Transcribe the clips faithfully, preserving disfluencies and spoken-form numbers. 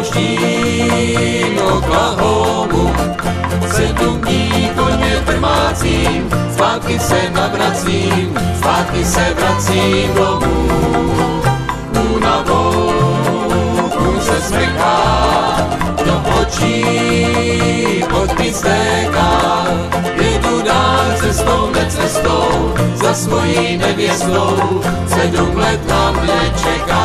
pouštím Oklahomu. Sedm dní koně trmácím, zpátky se navracím, zpátky se vracím domů. Únavou kůň se smrká, do očí podpis stéká. Jedu dál cestou, necestou, za svojí nevěstou, sedm let na mne čeká.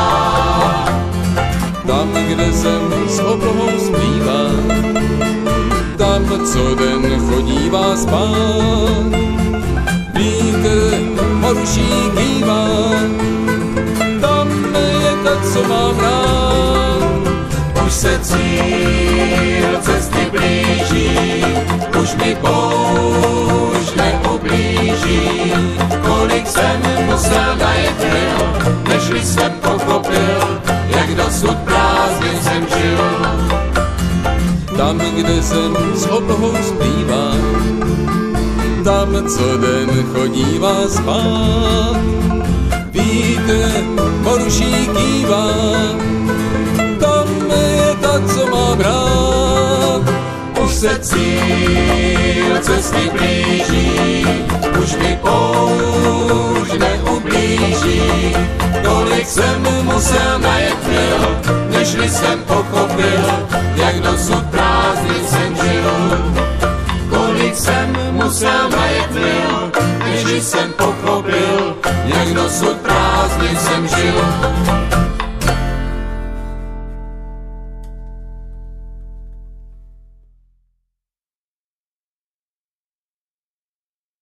Tam, kde zem s oblohou splývá, tam, co den chodívá spát, vítr poruší kývá, tam je ta, co mám rád. Už se cíl cesty blíží, už mi poušť neublíží. Kolik jsem musel najet byl, nežli jsem pochopil, jak dosud prázdně jsem žil. Tam, kde zem s oblohou splývá, tam, co den chodívá spát, vítr poruší kývá, tam je ta, co mám rád. Už se cíl cesty blíží, už mi poušť neublíží. Kolik jsem musel najet byl, nežli jsem pochopil, jak dosud prázdný jsem žil. Kolik jsem musel najet byl, nežli jsem pochopil, jak dosud prázdný jsem žil.